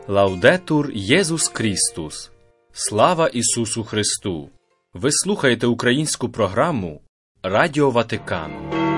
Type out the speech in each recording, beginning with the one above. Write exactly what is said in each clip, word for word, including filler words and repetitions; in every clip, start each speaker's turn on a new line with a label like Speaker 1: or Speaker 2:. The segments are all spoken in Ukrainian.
Speaker 1: Лаудетур Єсус Крістус! Слава Ісусу Христу! Ви слухаєте українську програму Радіо Ватикану.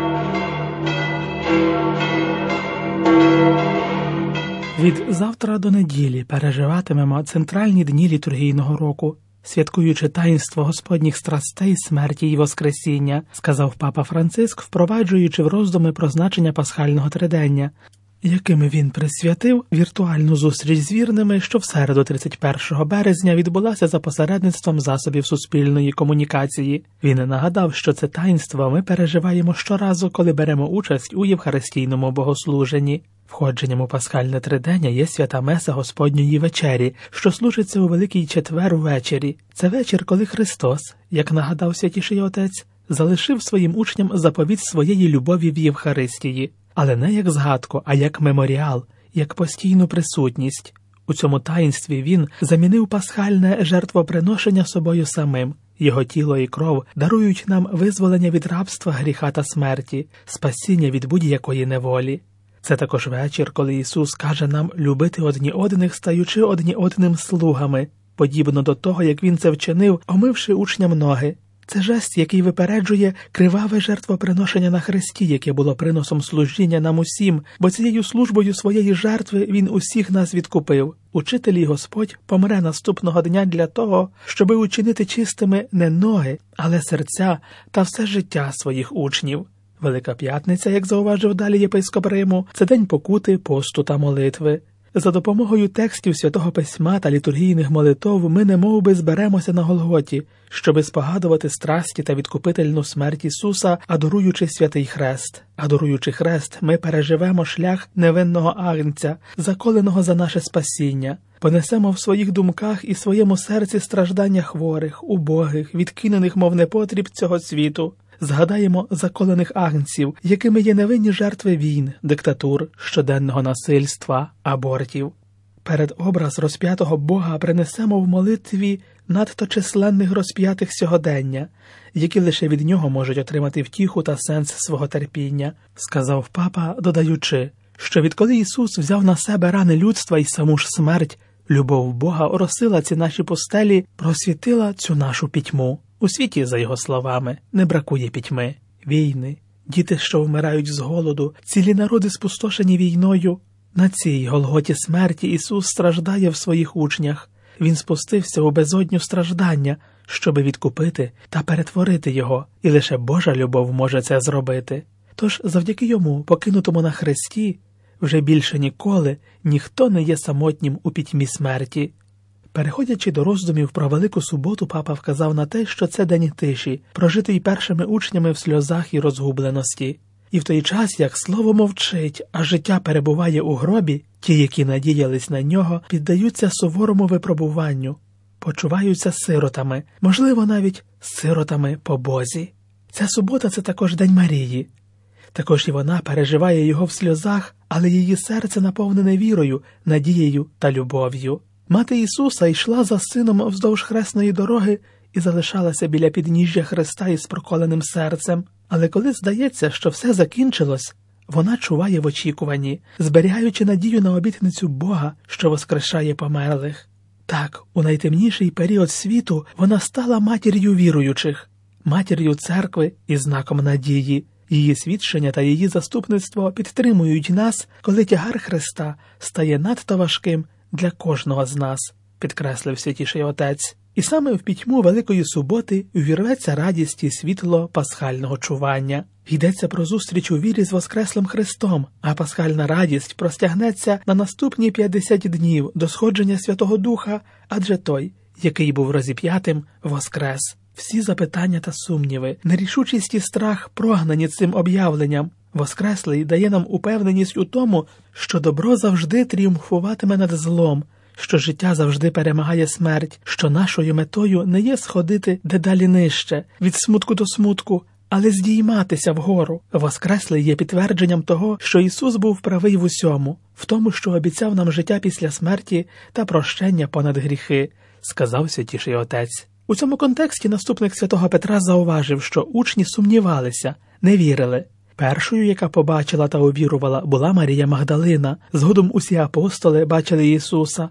Speaker 2: Від завтра до неділі переживатимемо центральні дні літургійного року, святкуючи таїнство Господніх страстей, смерті і воскресіння, сказав папа Франциск, впроваджуючи в роздуми про значення пасхального тридення, якими він присвятив віртуальну зустріч з вірними, що в середу тридцять першого березня відбулася за посередництвом засобів суспільної комунікації. Він нагадав, що це таїнство ми переживаємо щоразу, коли беремо участь у євхаристійному богослуженні. Входженням у пасхальне тридення є свята меса Господньої вечері, що служиться у Великий четвер увечері. Це вечір, коли Христос, як нагадав Святіший Отець, залишив своїм учням заповідь своєї любові в Євхаристії. Але не як згадку, а як меморіал, як постійну присутність. У цьому таїнстві він замінив пасхальне жертвоприношення собою самим. Його тіло і кров дарують нам визволення від рабства, гріха та смерті, спасіння від будь-якої неволі. Це також вечір, коли Ісус каже нам любити одні одних, стаючи одні одним слугами, подібно до того, як Він це вчинив, омивши учням ноги. Це жест, який випереджує криваве жертвоприношення на хресті, яке було приносом служіння нам усім, бо цією службою своєї жертви Він усіх нас відкупив. Учитель і Господь помре наступного дня для того, щоби учинити чистими не ноги, але серця та все життя своїх учнів. Велика П'ятниця, як зауважив далі єпископ Риму, це день покути, посту та молитви. За допомогою текстів Святого Письма та літургійних молитов ми немов би зберемося на Голготі, щоби спогадувати страсті та відкупительну смерть Ісуса, адоруючи святий хрест. Адоруючи хрест, ми переживемо шлях невинного агнця, заколеного за наше спасіння. Понесемо в своїх думках і своєму серці страждання хворих, убогих, відкинених мов непотріб цього світу. Згадаємо заколених агнців, якими є невинні жертви війн, диктатур, щоденного насильства, абортів. Перед образ розп'ятого Бога принесемо в молитві надто численних розп'ятих сьогодення, які лише від нього можуть отримати втіху та сенс свого терпіння, сказав папа, додаючи, що відколи Ісус взяв на себе рани людства і саму ж смерть, любов Бога оросила ці наші пустелі, просвітила цю нашу пітьму. У світі, за його словами, не бракує пітьми, війни, діти, що вмирають з голоду, цілі народи спустошені війною. На цій Голготі смерті Ісус страждає в своїх учнях. Він спустився у безодню страждання, щоби відкупити та перетворити його, і лише Божа любов може це зробити. Тож завдяки йому, покинутому на хресті, вже більше ніколи ніхто не є самотнім у пітьмі смерті. Переходячи до роздумів про Велику Суботу, папа вказав на те, що це день тиші, прожитий першими учнями в сльозах і розгубленості. І в той час, як слово мовчить, а життя перебуває у гробі, ті, які надіялись на нього, піддаються суворому випробуванню, почуваються сиротами, можливо, навіть сиротами по Бозі. Ця субота – це також День Марії. Також і вона переживає його в сльозах, але її серце наповнене вірою, надією та любов'ю. Мати Ісуса йшла за сином вздовж хресної дороги і залишалася біля підніжжя хреста із проколеним серцем. Але коли здається, що все закінчилось, вона чуває в очікуванні, зберігаючи надію на обітницю Бога, що воскрешає померлих. Так, у найтемніший період світу вона стала матір'ю віруючих, матір'ю церкви і знаком надії. Її свідчення та її заступництво підтримують нас, коли тягар Христа стає надто важким для кожного з нас, підкреслив Святіший Отець. І саме в пітьму Великої Суботи увірветься радість і світло пасхального чування. Йдеться про зустріч у вірі з Воскреслим Христом, а пасхальна радість простягнеться на наступні п'ятдесят днів до сходження Святого Духа, адже той, який був розіп'ятим, воскрес. Всі запитання та сумніви, нерішучість і страх прогнані цим об'явленням. Воскреслий дає нам упевненість у тому, що добро завжди тріумфуватиме над злом, що життя завжди перемагає смерть, що нашою метою не є сходити дедалі нижче, від смутку до смутку, але здійматися вгору. Воскреслий є підтвердженням того, що Ісус був правий в усьому, в тому, що обіцяв нам життя після смерті та прощення понад гріхи, сказав Святіший Отець. У цьому контексті наступник святого Петра зауважив, що учні сумнівалися, не вірили. Першою, яка побачила та увірувала, була Марія Магдалина. Згодом усі апостоли бачили Ісуса.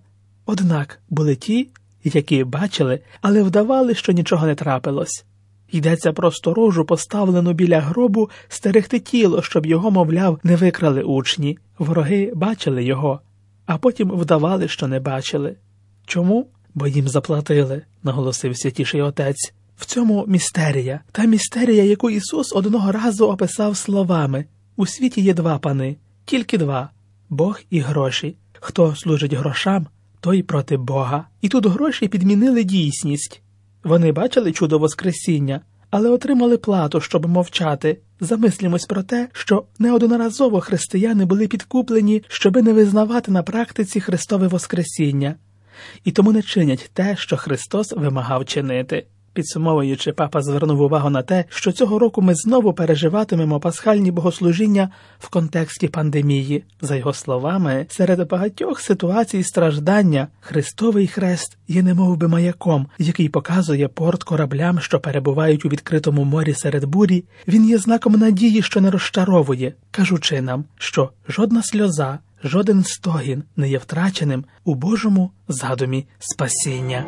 Speaker 2: Однак були ті, які бачили, але вдавали, що нічого не трапилось. Йдеться про сторожу, поставлену біля гробу, стерегти тіло, щоб його, мовляв, не викрали учні. Вороги бачили його, а потім вдавали, що не бачили. Чому? Бо їм заплатили, наголосив Святіший Отець. В цьому містерія, та містерія, яку Ісус одного разу описав словами: «У світі є два пани, тільки два – Бог і гроші. Хто служить грошам, той проти Бога». І тут гроші підмінили дійсність. Вони бачили чудо Воскресіння, але отримали плату, щоб мовчати. Замислімось про те, що неодноразово християни були підкуплені, щоби не визнавати на практиці Христове Воскресіння. І тому не чинять те, що Христос вимагав чинити. Підсумовуючи, папа звернув увагу на те, що цього року ми знову переживатимемо пасхальні богослужіння в контексті пандемії. За його словами, серед багатьох ситуацій страждання Христовий хрест є немов би маяком, який показує порт кораблям, що перебувають у відкритому морі серед бурі. Він є знаком надії, що не розчаровує, кажучи нам, що жодна сльоза, жоден стогін не є втраченим у Божому задумі спасіння.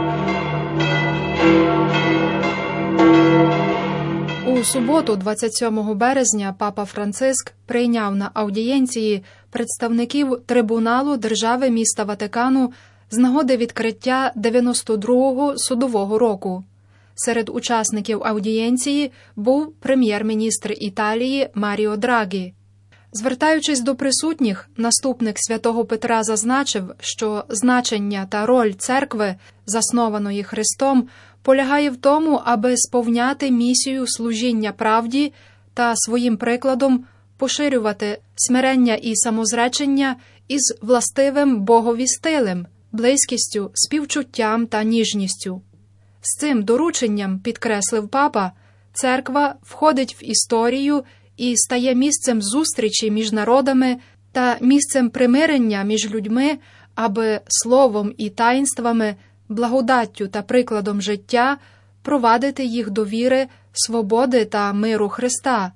Speaker 3: У суботу, двадцять сьомого березня, папа Франциск прийняв на аудієнції представників трибуналу держави міста Ватикану з нагоди відкриття дев'яносто другого судового року. Серед учасників аудієнції був прем'єр-міністр Італії Маріо Драгі. Звертаючись до присутніх, наступник святого Петра зазначив, що значення та роль церкви, заснованої Христом, полягає в тому, аби сповняти місію служіння правді та своїм прикладом поширювати смирення і самозречення із властивим Богові стилем, близькістю, співчуттям та ніжністю. З цим дорученням, підкреслив папа, церква входить в історію і стає місцем зустрічі між народами та місцем примирення між людьми, аби словом і таїнствами, благодаттю та прикладом життя провадити їх до віри, свободи та миру Христа.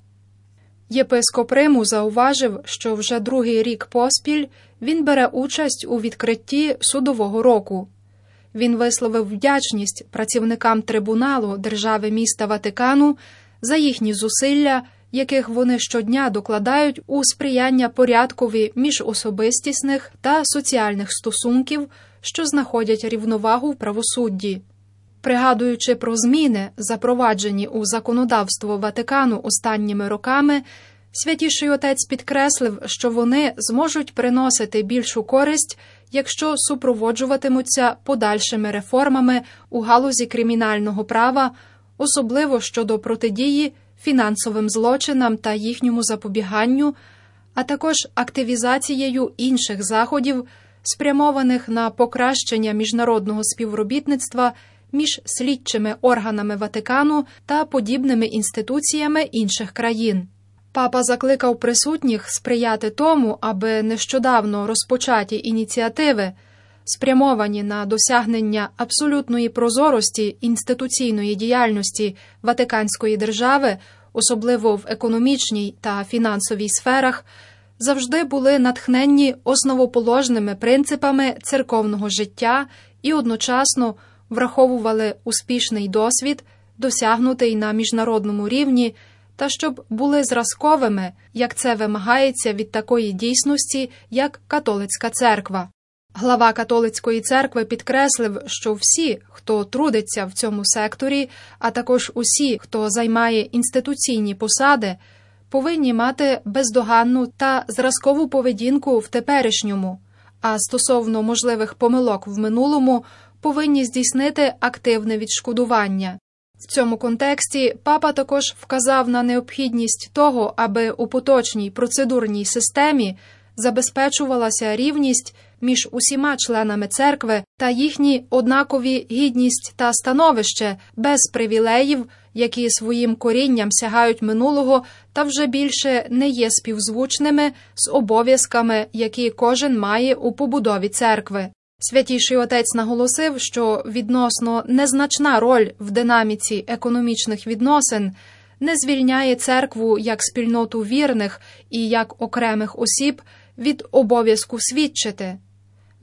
Speaker 3: Єпископ Риму зауважив, що вже другий рік поспіль він бере участь у відкритті судового року. Він висловив вдячність працівникам трибуналу держави міста Ватикану за їхні зусилля, яких вони щодня докладають у сприяння порядкові міжособистісних та соціальних стосунків, що знаходять рівновагу в правосудді. Пригадуючи про зміни, запроваджені у законодавство Ватикану останніми роками, Святіший Отець підкреслив, що вони зможуть приносити більшу користь, якщо супроводжуватимуться подальшими реформами у галузі кримінального права, особливо щодо протидії фінансовим злочинам та їхньому запобіганню, а також активізацією інших заходів, спрямованих на покращення міжнародного співробітництва між слідчими органами Ватикану та подібними інституціями інших країн. Папа закликав присутніх сприяти тому, аби нещодавно розпочаті ініціативи, спрямовані на досягнення абсолютної прозорості інституційної діяльності Ватиканської держави, особливо в економічній та фінансовій сферах, завжди були натхненні основоположними принципами церковного життя і одночасно враховували успішний досвід, досягнутий на міжнародному рівні, та щоб були зразковими, як це вимагається від такої дійсності, як католицька церква. Глава католицької церкви підкреслив, що всі, хто трудиться в цьому секторі, а також усі, хто займає інституційні посади, повинні мати бездоганну та зразкову поведінку в теперішньому, а стосовно можливих помилок в минулому повинні здійснити активне відшкодування. В цьому контексті папа також вказав на необхідність того, аби у поточній процедурній системі забезпечувалася рівність між усіма членами церкви та їхні однакові гідність та становище без привілеїв, які своїм корінням сягають минулого та вже більше не є співзвучними з обов'язками, які кожен має у побудові церкви. Святіший Отець наголосив, що відносно незначна роль в динаміці економічних відносин не звільняє церкву як спільноту вірних і як окремих осіб від обов'язку свідчити.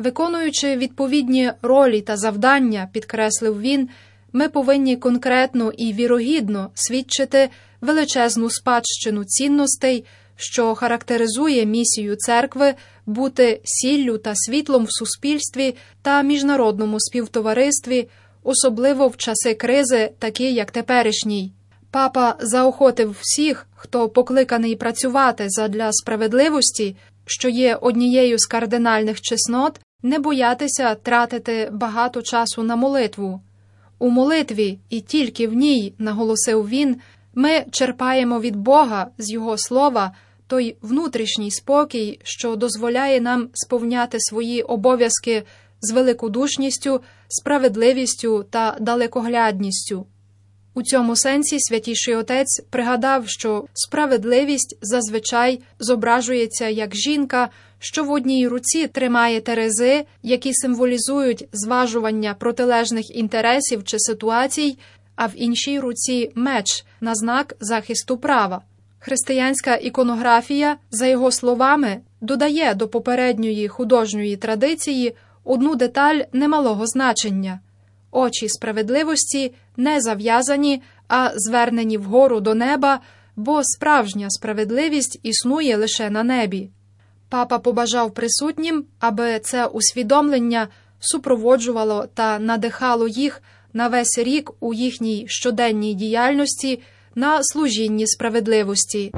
Speaker 3: Виконуючи відповідні ролі та завдання, підкреслив він, ми повинні конкретно і вірогідно свідчити величезну спадщину цінностей, що характеризує місію церкви бути сіллю та світлом в суспільстві та міжнародному співтоваристві, особливо в часи кризи, такі як теперішній. Папа заохотив всіх, хто покликаний працювати задля справедливості, що є однією з кардинальних чеснот, не боятися тратити багато часу на молитву. У молитві, і тільки в ній, наголосив він, ми черпаємо від Бога з Його слова той внутрішній спокій, що дозволяє нам сповняти свої обов'язки з великодушністю, справедливістю та далекоглядністю. У цьому сенсі Святіший Отець пригадав, що справедливість зазвичай зображується як жінка, що в одній руці тримає терези, які символізують зважування протилежних інтересів чи ситуацій, а в іншій руці меч на знак захисту права. Християнська іконографія, за його словами, додає до попередньої художньої традиції одну деталь немалого значення. Очі справедливості не зав'язані, а звернені вгору до неба, бо справжня справедливість існує лише на небі. Папа побажав присутнім, аби це усвідомлення супроводжувало та надихало їх на весь рік у їхній щоденній діяльності на служінні справедливості.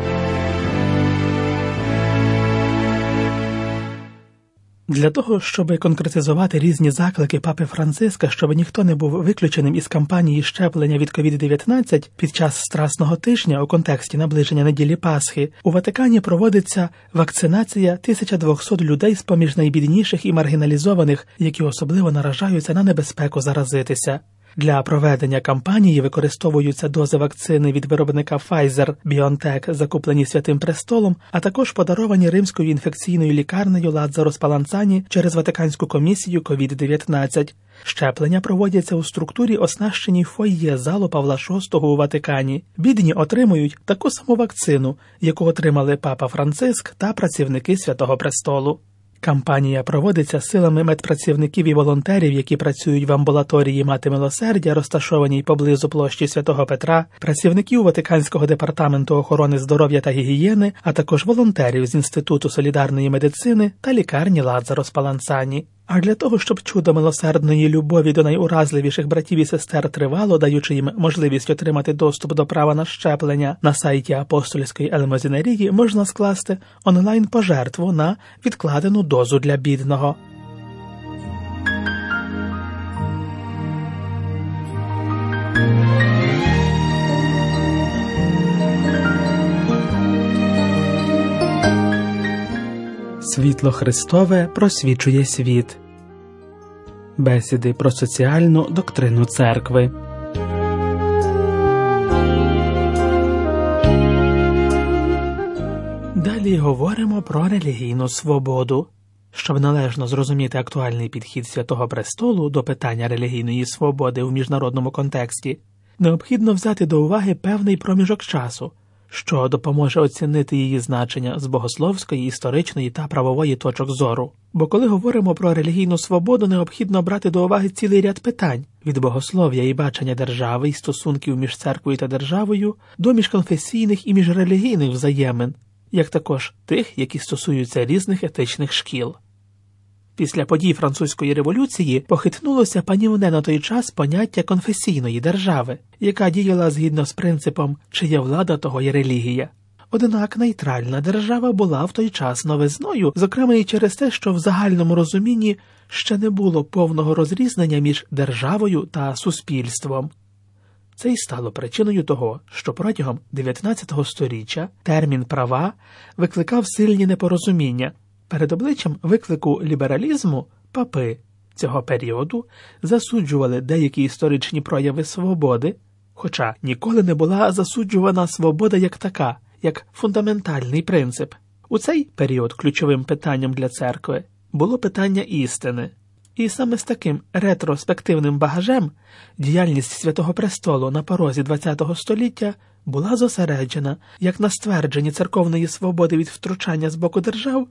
Speaker 2: Для того, щоб конкретизувати різні заклики папи Франциска, щоб ніхто не був виключеним із кампанії щеплення від ковід дев'ятнадцять під час Страсного тижня у контексті наближення неділі Пасхи, у Ватикані проводиться вакцинація тисяча двохсот людей з-поміж найбідніших і маргіналізованих, які особливо наражаються на небезпеку заразитися. Для проведення кампанії використовуються дози вакцини від виробника Pfizer-BioNTech, закуплені Святим Престолом, а також подаровані Римською інфекційною лікарнею Ладзаро Спаланцані через Ватиканську комісію ковід дев'ятнадцять. Щеплення проводяться у структурі, оснащеній фойє залу Павла шостого у Ватикані. Бідні отримують таку саму вакцину, яку отримали папа Франциск та працівники Святого Престолу. Кампанія проводиться силами медпрацівників і волонтерів, які працюють в амбулаторії Мати Милосердя, розташованій поблизу площі Святого Петра, працівників Ватиканського департаменту охорони здоров'я та гігієни, а також волонтерів з Інституту солідарної медицини та лікарні Ладзаро Спаланцані. А для того, щоб чудо милосердної любові до найуразливіших братів і сестер тривало, даючи їм можливість отримати доступ до права на щеплення, на сайті апостольської елемозінерії можна скласти онлайн-пожертву на відкладену дозу для бідного. Світло Христове просвічує світ. Бесіди про соціальну доктрину церкви. Далі говоримо про релігійну свободу. Щоб належно зрозуміти актуальний підхід Святого Престолу до питання релігійної свободи в міжнародному контексті, необхідно взяти до уваги певний проміжок часу, що допоможе оцінити її значення з богословської, історичної та правової точок зору. Бо коли говоримо про релігійну свободу, необхідно брати до уваги цілий ряд питань – від богослов'я і бачення держави і стосунків між церквою та державою до міжконфесійних і міжрелігійних взаємин, як також тих, які стосуються різних етичних шкіл. Після подій Французької революції похитнулося панівне на той час поняття конфесійної держави, яка діяла згідно з принципом «чия влада, того й релігія». Однак нейтральна держава була в той час новизною, зокрема і через те, що в загальному розумінні ще не було повного розрізнення між державою та суспільством. Це й стало причиною того, що протягом дев'ятнадцятого сторіччя термін «права» викликав сильні непорозуміння. Перед обличчям виклику лібералізму папи цього періоду засуджували деякі історичні прояви свободи, хоча ніколи не була засуджувана свобода як така, як фундаментальний принцип. У цей період ключовим питанням для церкви було питання істини. І саме з таким ретроспективним багажем діяльність Святого Престолу на порозі ХХ століття була зосереджена як на ствердженні церковної свободи від втручання з боку держав,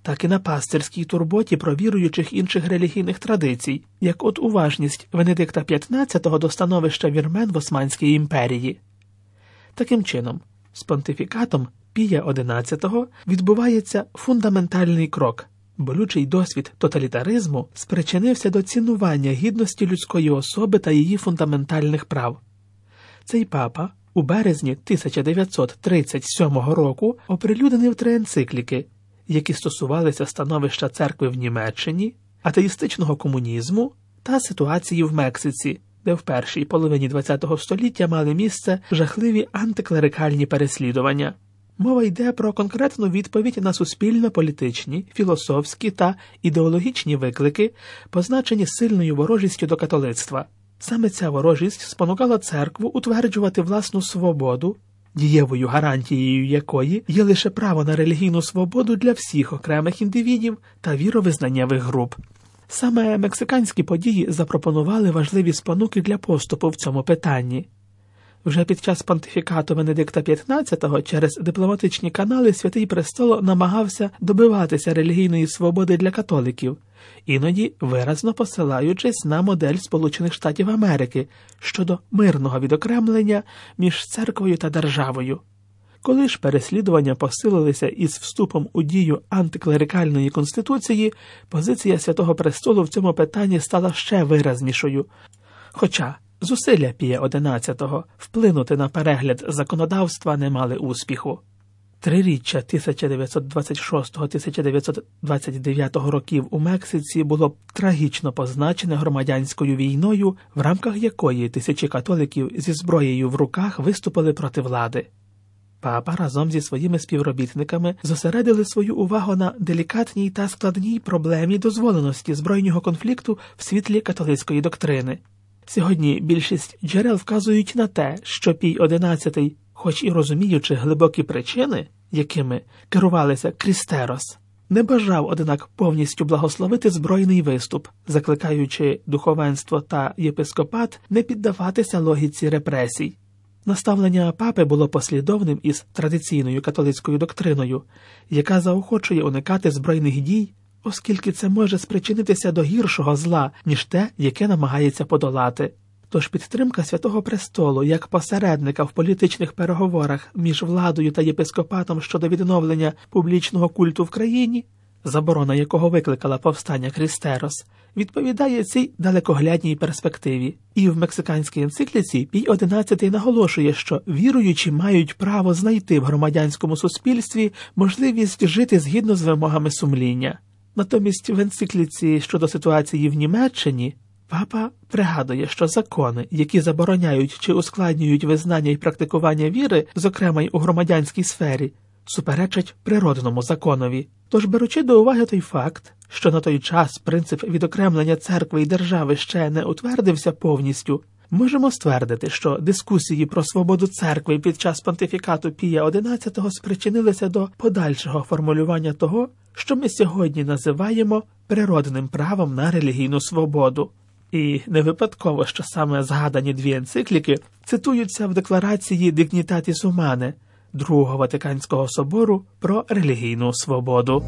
Speaker 2: так і на пастирській турботі про віруючих інших релігійних традицій, як от уважність Венедикта п'ятнадцятого до становища вірмен в Османській імперії. Таким чином, з понтифікатом Пія одинадцятого відбувається фундаментальний крок. Болючий досвід тоталітаризму спричинився до цінування гідності людської особи та її фундаментальних прав. Цей папа у березні тисяча дев'ятсот тридцять сьомого року оприлюднив три енцикліки, які стосувалися становища церкви в Німеччині, атеїстичного комунізму та ситуації в Мексиці, де в першій половині ХХ століття мали місце жахливі антиклерикальні переслідування. Мова йде про конкретну відповідь на суспільно-політичні, філософські та ідеологічні виклики, позначені сильною ворожістю до католицтва. Саме ця ворожість спонукала церкву утверджувати власну свободу, дієвою гарантією якої є лише право на релігійну свободу для всіх окремих індивідів та віровизнаннєвих груп. Саме мексиканські події запропонували важливі спонуки для поступу в цьому питанні. Вже під час понтифікату Венедикта п'ятнадцятого через дипломатичні канали Святий Престол намагався добиватися релігійної свободи для католиків, іноді виразно посилаючись на модель Сполучених Штатів Америки щодо мирного відокремлення між церквою та державою. Коли ж переслідування посилилися із вступом у дію антиклерикальної конституції, позиція Святого Престолу в цьому питанні стала ще виразнішою. Хоча зусилля Пія одинадцятого вплинути на перегляд законодавства не мали успіху. Триріччя тисяча дев'ятсот двадцять шостого - тисяча дев'ятсот двадцять дев'ятого років у Мексиці було трагічно позначене громадянською війною, в рамках якої тисячі католиків зі зброєю в руках виступили проти влади. Папа разом зі своїми співробітниками зосередили свою увагу на делікатній та складній проблемі дозволеності збройного конфлікту в світлі католицької доктрини. Сьогодні більшість джерел вказують на те, що Пій одинадцятий, хоч і розуміючи глибокі причини, якими керувалися Крістерос, не бажав, однак, повністю благословити збройний виступ, закликаючи духовенство та єпископат не піддаватися логіці репресій. Наставлення папи було послідовним із традиційною католицькою доктриною, яка заохочує уникати збройних дій, оскільки це може спричинитися до гіршого зла, ніж те, яке намагається подолати. Тож підтримка Святого Престолу як посередника в політичних переговорах між владою та єпископатом щодо відновлення публічного культу в країні, заборона якого викликала повстання Крістерос, відповідає цій далекоглядній перспективі. І в мексиканській енцикліці Пій одинадцятий наголошує, що віруючі мають право знайти в громадянському суспільстві можливість жити згідно з вимогами сумління. Натомість в енцикліці щодо ситуації в Німеччині папа пригадує, що закони, які забороняють чи ускладнюють визнання і практикування віри, зокрема й у громадянській сфері, суперечать природному законові. Тож, беручи до уваги той факт, що на той час принцип відокремлення церкви і держави ще не утвердився повністю, можемо ствердити, що дискусії про свободу церкви під час понтифікату Пія одинадцятого спричинилися до подальшого формулювання того, що ми сьогодні називаємо природним правом на релігійну свободу. І не випадково, що саме згадані дві енцикліки цитуються в декларації Dignitatis Humanae Другого Ватиканського собору про релігійну свободу.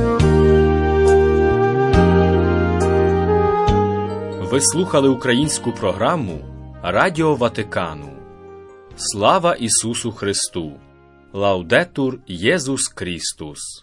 Speaker 1: Ви слухали українську програму Радіо Ватикану. Слава Ісусу Христу! Лаудетур Єсус Крістус!